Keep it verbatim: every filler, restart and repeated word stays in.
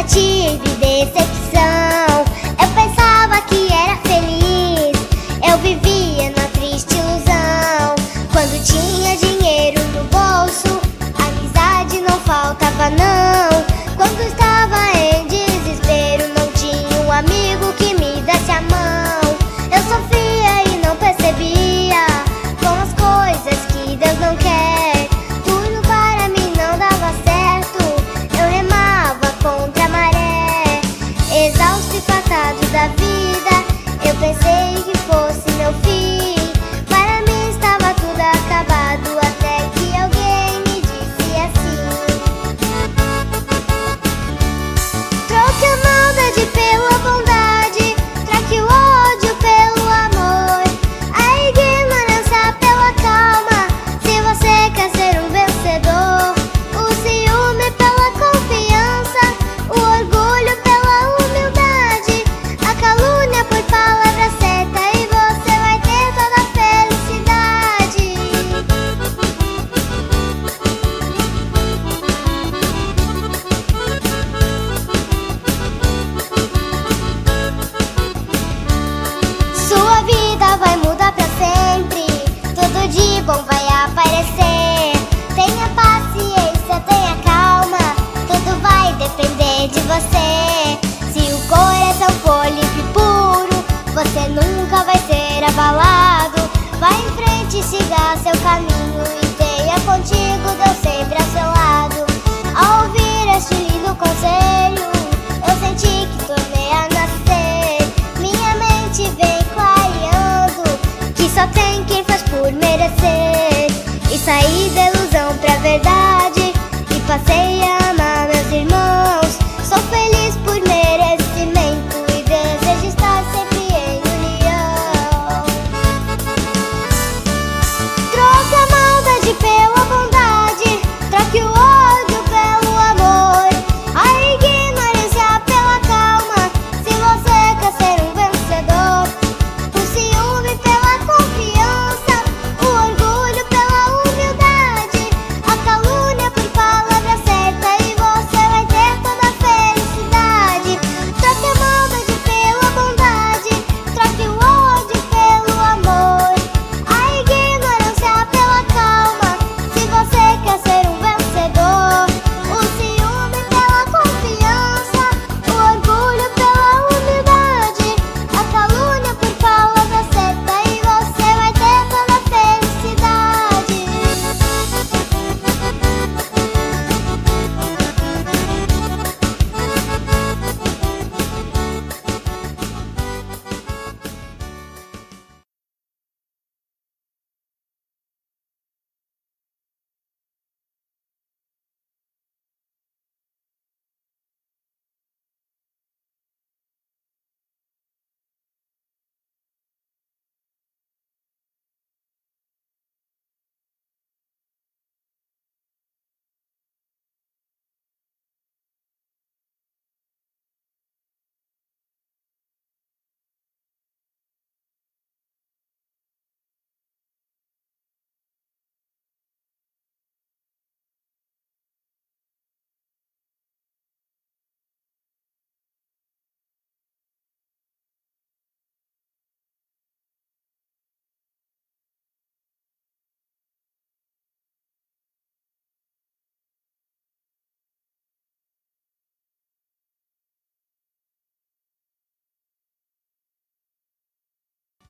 tive decepção. Eu pensava que era feliz, eu vivia na triste ilusão. Quando tinha dinheiro no bolso, amizade não faltava não. Quando estava em desespero, não tinha um amigo que me desse a mão. Eu sofria e não percebia com as coisas que Deus não quer. Tudo para mim não dava certo, eu remava contra a maré. Exausto e fatigado da vida, eu pensei que fosse meu fim. Para mim estava tudo acabado, até que alguém me disse assim: troque a maldade pela bondade, troque o ódio pelo amor, a ignorância pela calma, se você quer ser um vencedor. O ciúme pela confiança, o orgulho pela humildade, a calúnia por palavra certa, e você vai ter toda a felicidade. Sua vida vai mudar pra sempre, tudo de bom vai aparecer. Tenha paciência, tenha calma, tudo vai depender de você. Se o coração for limpo e puro, você nunca vai ser abalado. Vai em frente, siga seu caminho e tenha contigo Deus sempre ao seu lado. Ao ouvir este lindo conselho, eu senti que tornei a nascer. Minha mente vem clareando que só tem quem faz por merecer. E saí da ilusão pra verdade e passei a